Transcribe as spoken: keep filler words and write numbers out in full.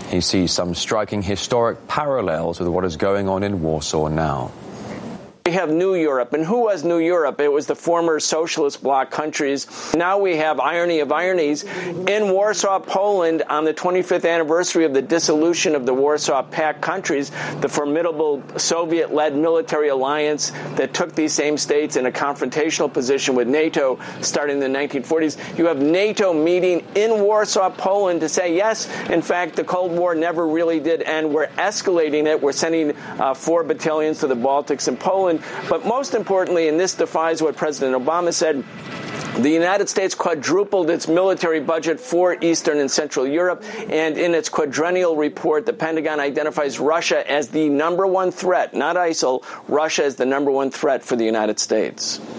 He sees some striking historic parallels with what is going on in Warsaw now. We have New Europe. And who was New Europe? It was the former socialist bloc countries. Now we have, irony of ironies, in Warsaw, Poland, on the twenty-fifth anniversary of the dissolution of the Warsaw Pact countries, the formidable Soviet-led military alliance that took these same states in a confrontational position with NATO starting in the nineteen forties. You have NATO meeting in Warsaw, Poland to say, yes, in fact, the Cold War never really did end. We're escalating it. We're sending uh, four battalions to the Baltics and Poland. But most importantly, and this defies what President Obama said, the United States quadrupled its military budget for Eastern and Central Europe, and in its quadrennial report, the Pentagon identifies Russia as the number one threat, not ISIL, Russia as the number one threat for the United States.